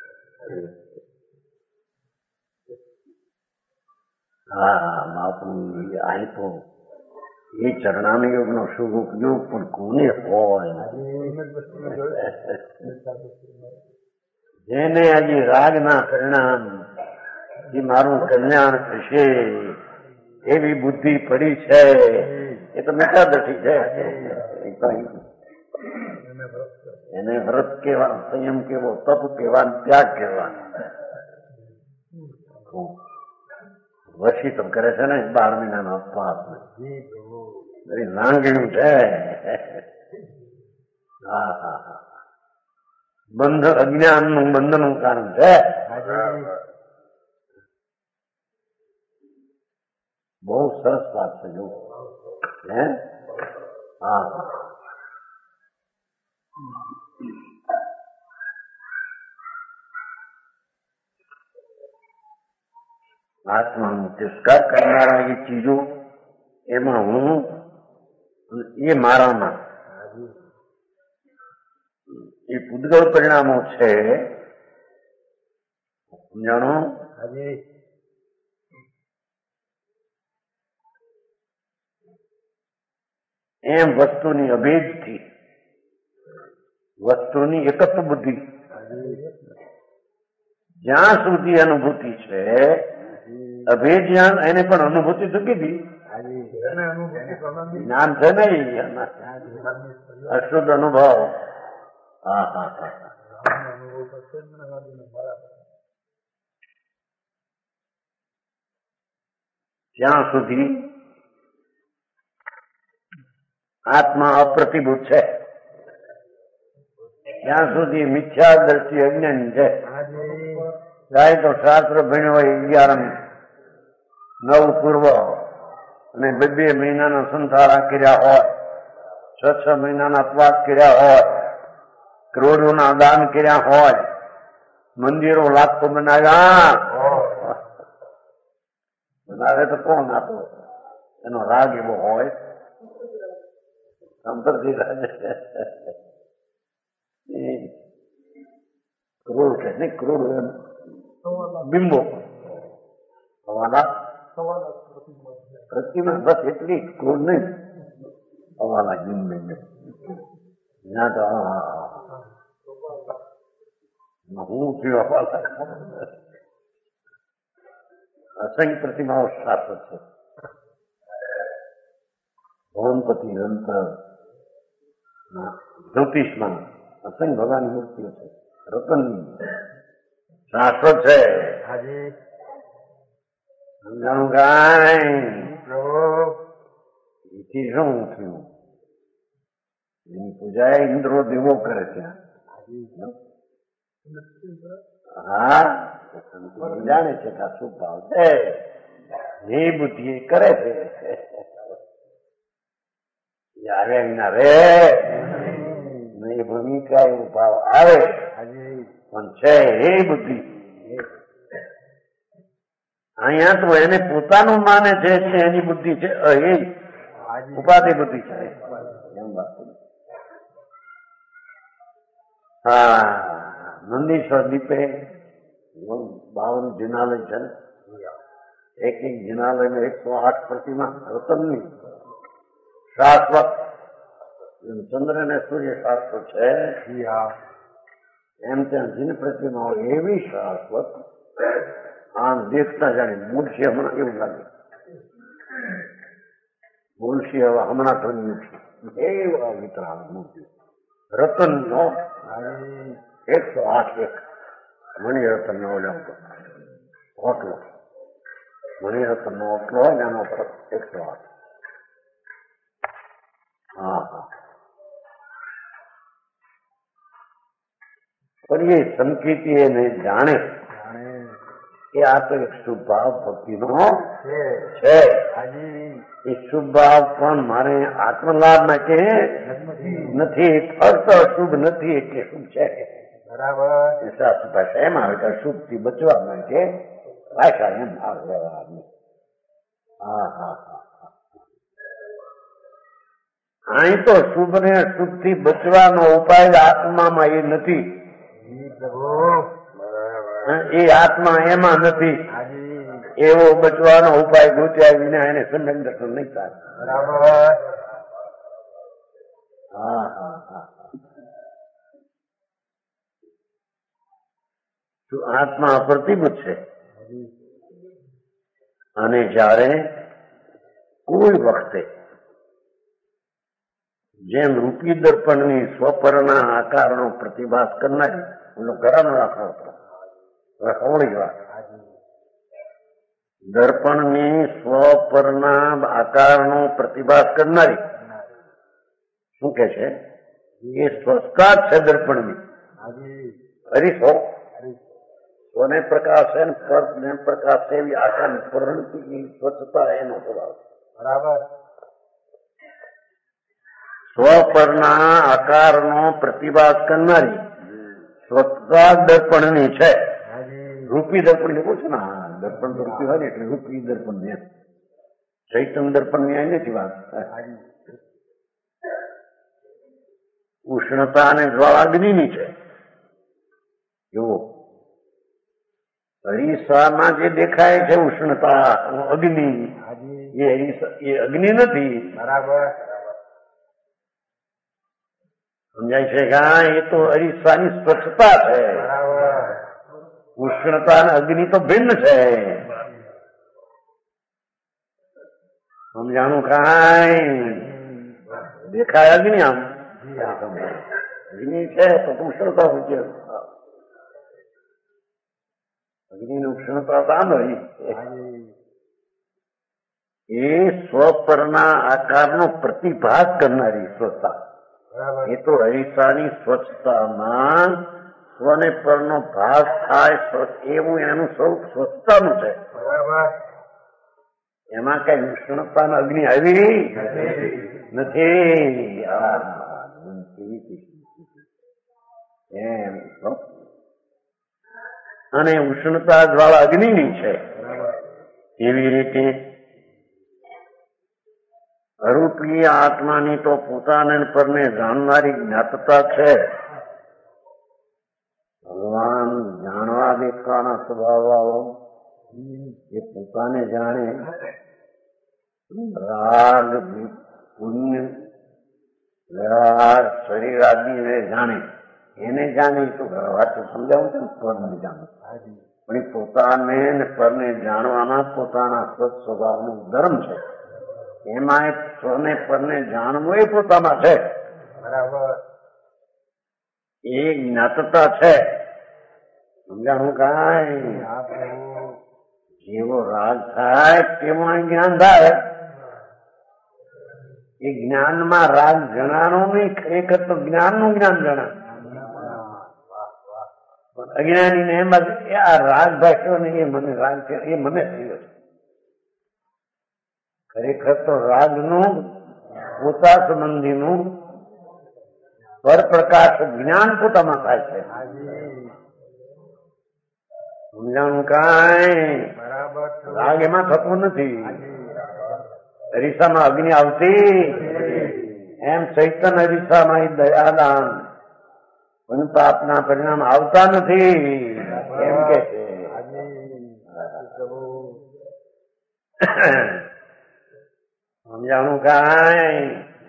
હા બાપુ આપ્યો એ ચરણાની યોગનો શુભ ઉપયોગ પણ કોને હોય? જેને હજી રાગના પરિણામ જે મારું કલ્યાણ થશે એવી બુદ્ધિ પડી છે, એ તો મિતાદઠી છે. એને વ્રત કેવા, સંયમ કેવો, તપ કેવા, ત્યાગ કેવા. વશીતમ કરે છે ને 12 મહિનાનો અપવાસ લાંગણ્યું છે. હા હા હા, બંધ અજ્ઞાનનું બંધનનું કારણ છે. બહુ સરસ વાત છે. જો હા આત્માનો તિરસ્કાર કરનારા એ ચીજો એમાં હું એ મારામાં એ પૂતગળ પરિણામો છે. જાણો એમ વસ્તુની અભેદથી વસ્તુની એકત્વ બુદ્ધિ. જ્યાં સુધી અનુભૂતિ છે, અભેજ્ઞાન એને પણ અનુભૂતિ તો કીધી, જ્ઞાન છે ને અશુદ્ધ અનુભવ. હા હા હા. જ્યાં સુધી આત્મા અપ્રતિભૂત છે, ત્યાં સુધી મિથ્યા દ્રષ્ટિ અજ્ઞાની છે. જાય તો શાસ્ત્ર ભણ્યો હોય 11 9 પૂર્વ અને 2 મહિનાના સંસારા કર્યા હોય, 6 મહિનાના અપવાદ કર્યા હોય, કરોડોના દાન કર્યા હોય, મંદિરો લાખો બનાવ્યા, બનાવે તો કોણ આપો? એનો રાગ એવો હોય અંતરથી ક્રોડ છે ને, ક્રોડ બિંબો હવાના પ્રતિમા, બસ એટલી ક્રોડ નહીં, હવાના બિંબ ત્યાં તો હું થયું હવાલા. અસંખ્ય પ્રતિમાઓ શાશ્વત છે. ઓમપતિ અંતર જ્યોતિષમાં અસંખ્ય ભગવાનની મૂર્તિઓ છે. રતન શાશ્વત છે. સમજાણું કાંઈ શું થયું? એની પૂજા ઇન્દ્રો દેવો કરે છે. હા, જાણે છે કે આ શું ભાવ છે, એ બુદ્ધિ કરે છે. આવ્યા વિના રે એ ભૂમિકા એવો ભાવ આવે પણ છે એ બુદ્ધિ. અહીંયા તો એને પોતાનું માને છે, એની બુદ્ધિ છે એ ઉપાધિ બુદ્ધિ છે. એમ વાત. હા, નંદીશ્વર દીપે 52 જિનાલય છે ને, એક જિનાલયમાં 108 પ્રતિમા રતનની શાશ્વત. ચંદ્ર ને સૂર્ય શાશ્વત છે, એમ ત્યાં જીન પ્રતિમાઓ એવી શાશ્વત, આમ દેખતા જાણે મૂળશી. હમણાં એવું લાગે મૂળશી હવે હમણાં થયું છે એવા વિતરાળ મૂર્તિ. રતન નો 108 મણિરત્ન નો ઓટલો, મણિરત્ન નો ઓટલો હોય ને એનો 108. હા હા. પણ એ સંકેતી એને જાણે કે આ તો એક શુભ ભાવ ભક્તિનો છે. એ શુભ ભાવ પણ મારે આત્મલાભ માટે નથી, ફક્ત અશુભ નથી એટલે શુભ છે. બરાબર. શાસ્ત્ર ભાષા એમ આવે કે અશુભ થી બચવા માટે ભાષા એમ આવે વ્યવહારની. હા હા હા. અહીં તો શુભ ને અશુભ થી બચવાનો ઉપાય આત્મામાં એ નથી. એ આત્મા એમાં નથી. એવો બચવાનો ઉપાય ગોત્યા વિના એને સમ્યક દર્શન નહીં થાય. બરાબર. હા હા હા. આત્મા અપ્રતિભૂત છે અને જયારે કોઈ વખતે જેમ રૂપી દર્પણની સ્વપરના આકારનો પ્રતિભાસ કરનારી, એનો ઘરાનો રાખવાનો હોળી વાત, દર્પણની સ્વપરના આકારનો પ્રતિભાસ કરનારી શું કે છે? એ સ્વસ્કાર છે દર્પણની. હરીશો સ્વને પ્રકાશ છે, પરને પ્રકાશ છે, એવી આકારની પ્રવૃત્તિની સ્વચ્છતા એનો સ્વભાવ. બરાબર. સ્વપરના આકારનો પ્રતિભાસ કરનારી સ્વચ્છતા દર્પણની છે. રૂપી દર્પણ ને પૂછે ને, દર્પણ તો રૂપી હોય ને એટલે રૂપી દર્પણ ને. ચૈતન્ય દર્પણ ની અહીં નથી વાત. ઉષ્ણતા અને જ્વાળા અગ્નિની છે. જુઓ, અરીસામાં જે દેખાય છે ઉષ્ણતા અગ્નિ, એ અગ્નિ નથી. બરાબર. સમજાય છે કે એ તો અરીસાની સ્વચ્છતા છે. ઉષ્ણતા અને અગ્નિ તો ભિન્ન છે. સમજાણું કાંઈ? દેખાય અગ્નિ આમ અગ્નિ છે તો ઉષ્ણતા હોય છે. અગ્નિની ઉષ્ણતા તો આમ રહી એ સ્વપરના આકારનો પ્રતિભાસ કરનારી સ્વચ્છતા. એ તો અરીસાની સ્વચ્છતામાં સ્વને પરનો ભાસ થાય એવું એનું સ્વરૂપ સ્વચ્છતાનું છે. એમાં કઈ ઉષ્ણતા અગ્નિ આવી નથી. અને ઉષ્ણતા જ્વાળા અગ્નિની છે. એવી રીતે અરૂપી આત્માની તો પોતાને પરને જાણનારી જ્ઞાતતા છે. ભગવાન જાણવા દેખવાના સ્વભાવ વાળો એ પોતાને જાણે. રાગ પુણ્ય વ્યવહાર શરીર આદિને જાણે. એને જાણે તો વાત સમજાવું છે ને પરને જાણે. પણ એ પોતાને પરને જાણવાના પોતાના સ્વચ્છ સ્વભાવનો ધર્મ છે. એમાં સ્વને પરને જાણવું એ પોતામાં છે. બરાબર. એ જ્ઞાતતા છે. સમજાણું કાંઈ? જેવો રાગ થાય તેમાં જ્ઞાન થાય. એ જ્ઞાનમાં રાગ જણાનો નહીં, ખરેખર તો જ્ઞાનનું જ્ઞાન જણા. અજ્ઞાની ને એમ આ રાગ ભાષ્યો ને એ મને રાગ છે એ મને થયો છે. ખરેખર તો રાગનું પોતા સંબંધીનું પરપ્રકાશ જ્ઞાન પોતામાં થાય છે. સમજાણું કાંઈ? રાગ એમાં થતો નથી. અરીસામાં અગ્નિ આવતી એમ ચૈતન્ય અરીસામાં દયાદાન પાપના પરિણામ આવતા નથી એમ કે છે. સમજાણું કાંઈ?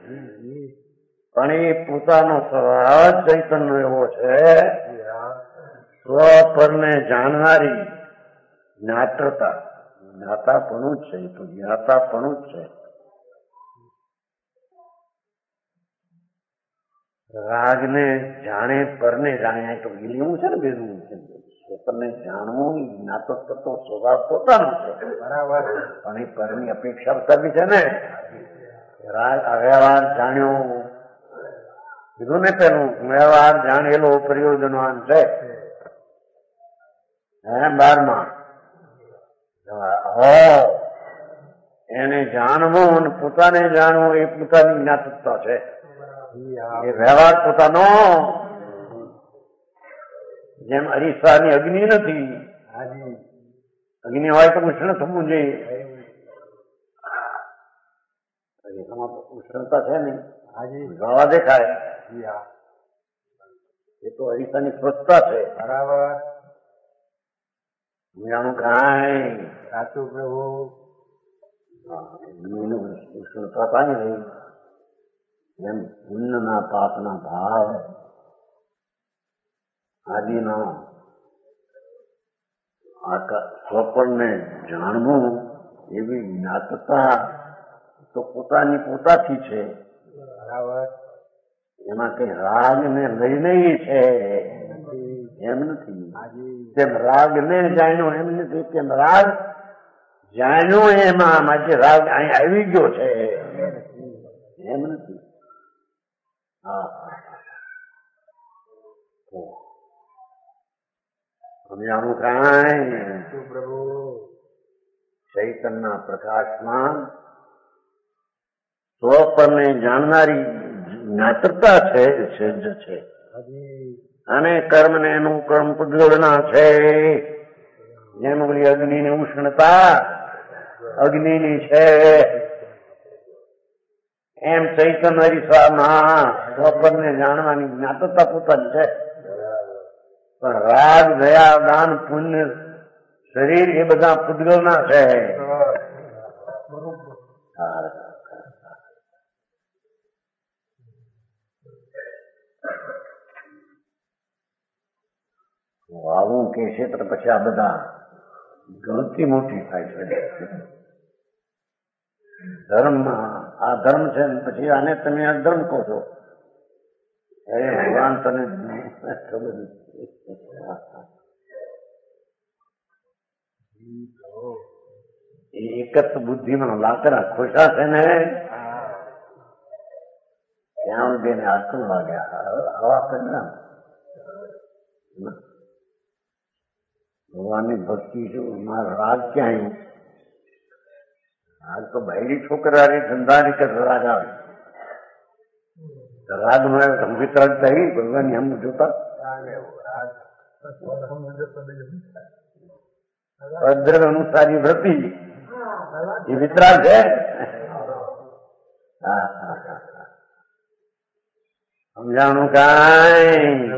પણ એ પોતાનો સ્વભાવ ચૈતન્ય એવો છે. સ્વ પરને જાણનારી જ્ઞાતતા જ્ઞાતાપણું જ છે. તો જ્ઞાતાપણું જ છે. રાગને જાણે પરને જાણે તો એવું છે ને બેનું પરને જાણવું જ્ઞાતત્વ તો સ્વભાવ પોતાનો છે. બરાબર. પણ એ પરની અપેક્ષા કરવી છે ને. રાગ વ્યવહાર જાણ્યો કીધું ને પેલું વ્યવહાર જાણેલો પ્રયોજનવાન છે. 12માં એને જાણવું અને પોતાને જાણવું એ પોતાની જ્ઞાતતા છે. એ વ્યવહાર પોતાનો જેમ અરીસાની અગ્નિ નથી. અગ્નિ હોય તો ઉષ્ણ થવું જોઈએ. અરીસામાં ઉષ્ણતા છે ને જ્વાળા દેખાય. એ તો અરીસાની સ્વચ્છતા છે. બરાબર. જાણું કાંઈ? સાચું પ્રભુ. ઉષ્ણતા કાંઈ રહી. એમ પુણ્યના પાપના ભાવ આદિના સ્વપનને જાણવું એવી જ્ઞાતતા તો પોતાની પોતાથી છે. બરાબર. એમાં કઈ રાગ ને લઈને છે એમ નથી. તેમ રાગ ને જાણ્યો એમ નથી. તેમ રાગ જાણ્યો એમાં માટે રાગ અહીં આવી ગયો છે એમ નથી. સમજાણું કાંઈ? પ્રભુ ચૈતન્ય પ્રકાશમાં સ્વપરને જાણનારી જ્ઞાતતા છે છે. અને કર્મ ને એનું કર્મ પુદ્ગલના છે. જેમ ઓલી અગ્નિની ઉષ્ણતા અગ્નિની છે એમ ચૈતન્ય અરીસામાં સ્વપરને જાણવાની જ્ઞાતતા પોતાની છે. પણ રાગ દયા દાન પુણ્ય શરીર એ બધા પુદ્ગલના છે. આવું કે છે તો પછી આ બધા ગણતરી મોટી થાય છે. ધર્મ આ ધર્મ છે ને પછી આને તમે અધર્મ કહો છો. ભગવાન તને ખબર નથી. એક જ બુદ્ધિમાં લાકડા ખોશા છે ને ત્યાં બેને આકલ વાગ્યા. હવા કરના ભગવાનની ભક્તિ શું મારા રાગ ક્યાં આવ્યું? રાગ તો બહેરી છોકરાની ધંધાની કર રાગ આવે. રાગ નો ગંભીર રાગ થઈ ભગવાન એમ જોતા ભદ્ર અનુસારી વૃત્તિ એ વિતરાગ છે. સમજાણું કાંઈ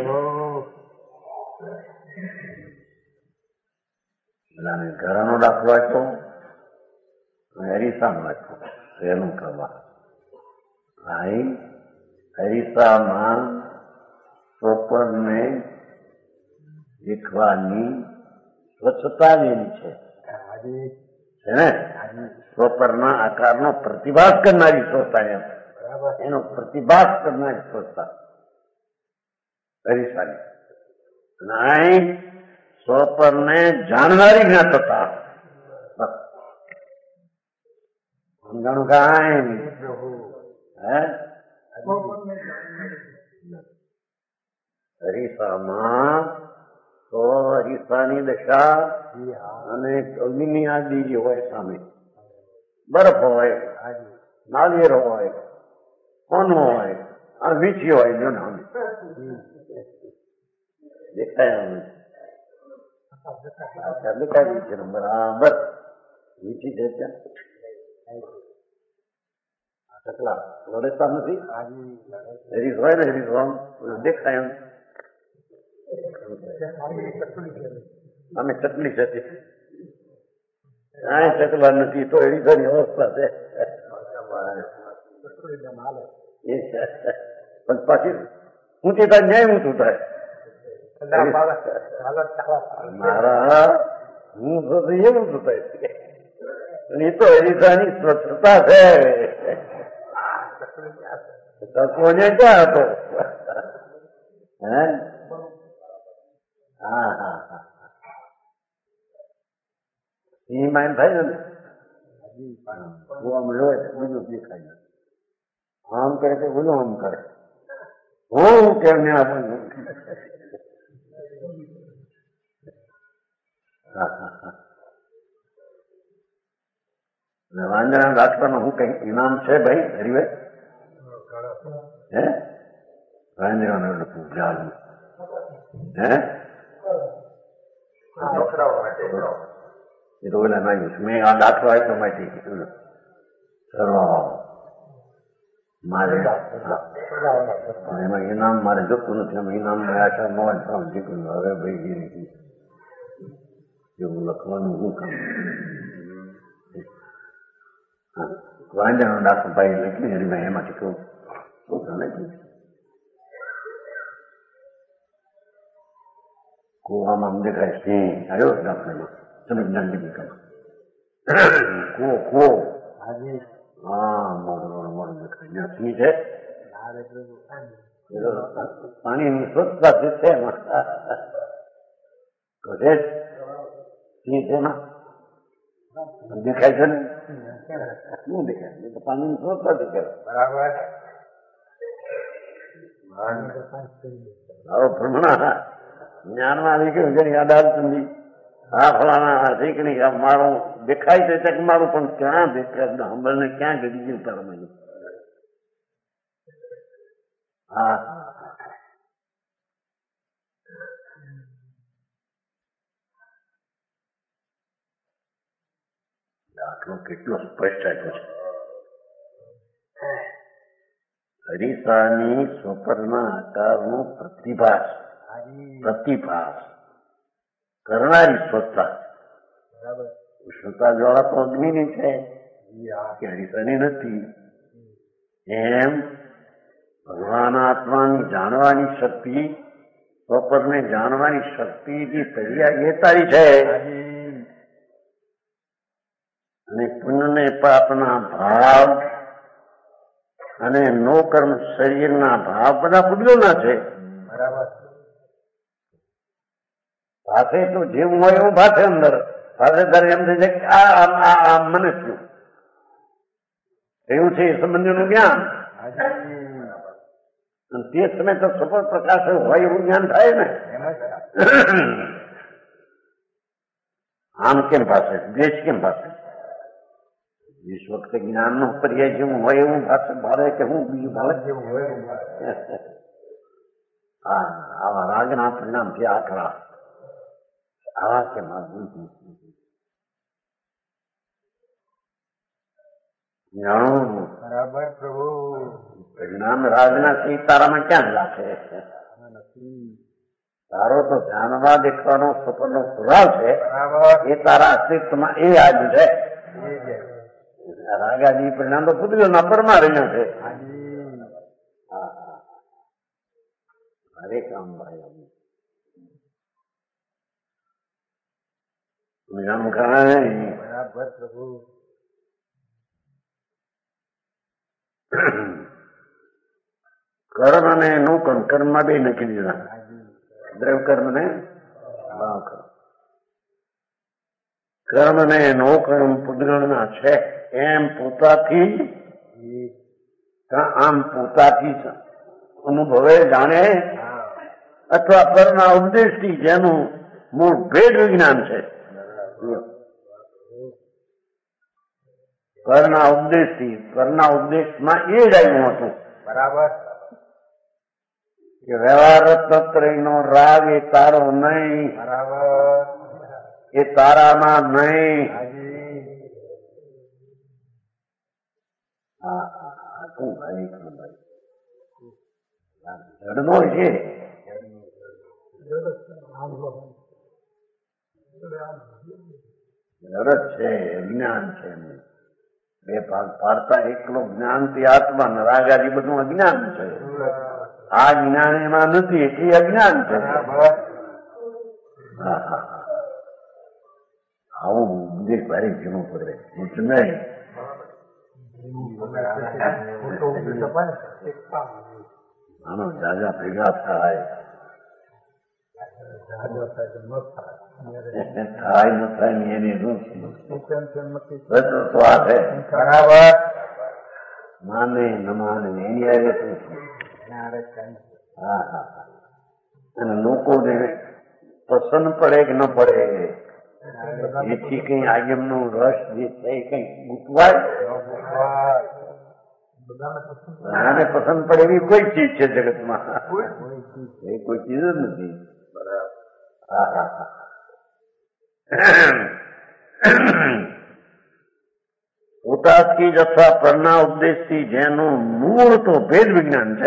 ઘરનો દાખલો આપ્યો, હરીસાનો આપ્યો. સહેલું કરવા ભાઈ હરીસામાં ચોપરને દેખવાની સ્વચ્છતા જેવી છે ને. ચોપરના આકારનો પ્રતિભાસ કરનારી સ્વચ્છતા, એનો પ્રતિભાસ કરનારી સ્વચ્છતા હરીસાની. નહીં સ્વપરને જાણનારી જ્ઞાતતા. સમજાણું કાંઈ? હરીસામાં તો હરીસાની દશા અને અગ્નિ આદિ જે હોય સામે, બરફ હોય, નાળિયેર હોય, કોન હોય, આ વીછી હોય, જો નામે દેખાય દેખાય છે બરાબર. વીછી છે ત્યાં ટકલા લડેતા નથી. હરીસ હોય ને હરીસ દેખાય એમ. અમે ચટણી છે કાંઈ ચકલા નથી તો હરીસાની અવસ્થા છે. પણ પાછી ઊંચી થાય ન્યાય ઊંચું થાય. મારા હું એવું શું થાય એ તો હરીસાની સ્વચ્છતા છે. તત્વને ક્યાં હતો? હા હા હા એમાં એમ થાય ને આમ જોવે બીજું દેખાય. આમ કરે તો બધું આમ કરે. હું કેમ ને આપણને વાંદરા દાખલામાં હું કઈ ઇનામ છે ભાઈ હરિભાઈ? હે વાંદરાને પૂજા હે એ તો ઓલા નાખ્યું. મેં આ દાખલો આપ્યો માહિતી મારે એમાં ઇનામ મારે જોતું નથી. એમાં ઇનામ આશા મોજ જીતું. હવે ભાઈ એવું લખવાનું શું કામ? વાંદરાનો દાખલો ભાઈ લખી હરિભાઈ એમાંથી કહું શું ચાલે છે? કુવામાં દેખાય સિંહ આવ્યો દાખલામાં સમજદાર દીકરીમાં કુવો હા મોડું દેખાય સિંહ છે. પાણીની સ્વચ્છતા જે છે એમાં સિંહ છે એમાં દેખાય છે ને શું દેખાય? પાણીની સ્વચ્છતા દેખાય બરાબર. હવે ભ્રમણા જ્ઞાનમાં આવી ગયું જેની આધાર સુધી હા ફલાણા શીખણી મારું દેખાય છે ચક મારું પણ ક્યાં દેખાય હંબળને ક્યાં ગડી ગયું તારા? હા દાખલો કેટલો સ્પષ્ટ આપ્યો છે. હરીસાની સ્વપરના આકારનો પ્રતિભાસ કરનારી સ્વચ્છતા. ઉષ્ણતા જ્વાળા તો અગ્નિની છે કે હરીસાની નથી. એમ ભગવાન આત્માની જાણવાની શક્તિ સ્વપરને જાણવાની શક્તિથી તૈયાર એ તારી છે. અને પુણ્ય ને પાપના ભાવ અને નો કર્મ શરીરના ભાવ બધા પૂજ્યોના છે. બરાબર. ભાષે તો જેવું હોય એવું ભાષે અંદર ભાષે તારે એમ થઈ જાય કે આ મને શું એવું છે એ સંબંધીનું જ્ઞાન. તે સમય તો સફળ પ્રકાશ હોય એવું જ્ઞાન થાય ને. આમ કેમ ભાષે દેશ કેમ ભાષે વીસ વખતે જ્ઞાન નો પર્યાય જેવું હોય એવું ભાષે ભારે કે હું બીજું ભારે જેવું હોય. હા આવા રાગના પરિણામથી આખરા આવા કેમ જાણવું. બરાબર પ્રભુ. પરિણામ રાજના તારામાં ક્યાં રાખે? તારો તો જાણવા દેખવાનો સફરનો સ્વભાવ છે. એ તારા અસ્તિત્વમાં એ આજ છે. રાગાજી પરિણામ તો પુત્રીઓના પરમાં રહ્યા છે. હરે કામ ભાઈ જાણ કાંઈ. બરાબર પ્રભુ. કર્મ અને નો કર્મ કર્મમાં બે નક્કી દીધા. દ્રવ કર્મ ને ભાવ કર્મ. કર્મ ને નો કર્મ પુદ્ગળના છે એમ પોતાથી આમ પોતાથી અનુભવે જાણે અથવા પરના ઉપદેશથી જેનું મૂળ ભેદ વિજ્ઞાન છે. પરના ઉપદેશમાં એ જ આવ્યું હતું. બરાબર. કે વ્યવહાર તત્રનો રાગ એ તારો નહીં. બરાબર. એ તારામાં નહીં. શું ભાઈ જડનો છે. જડ છે અજ્ઞાન છે. બે ભાગ પાડતા એકલો જ્ઞાનથી આત્મા રાગાજી બધું અજ્ઞાન છે. આ જ્ઞાન એમાં નથી એટલે અજ્ઞાન છે. આવું ઉપદેશ ભારે જીવવું પડે. નહીં આનો જાજા ભેગા થાય થાય ન થાય ને એની બરાબર. માને ન માને એની આવે શું. હા હા. અને લોકોને પસંદ પડે કે ન પડે એથી કઈ આજ્ઞમ નું રસ જે છે કઈ ગુટવાય. બધાને પસંદ પડે એવી કોઈ ચીજ છે જગતમાં? એ કોઈ ચીજ જ નથી. હા હા હા. પોતાથી જ અથવા પરના ઉપદેશથી જેનું મૂળ તો ભેદ વિજ્ઞાન છે.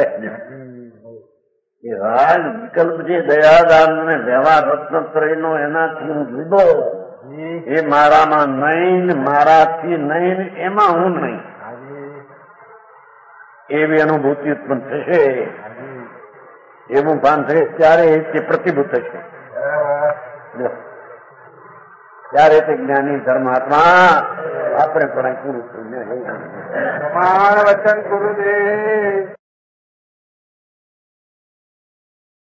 એ રાગ વિકલ્પ જે દયાદાન ને વ્યવહાર રત્નત્રયનો એનાથી હું જુદો, એ મારામાં નહીં, મારાથી નહીં, એમાં હું નહીં, એવી અનુભૂતિ ઉત્પન્ન થશે. એવું ભાન થશે ત્યારે તે પ્રતિભૂત થશે. ત્યારે તે જ્ઞાની ધર્માત્મા આપણે પણ પૂરું થયું. પ્રમાણ વચન ગુરુદેવ.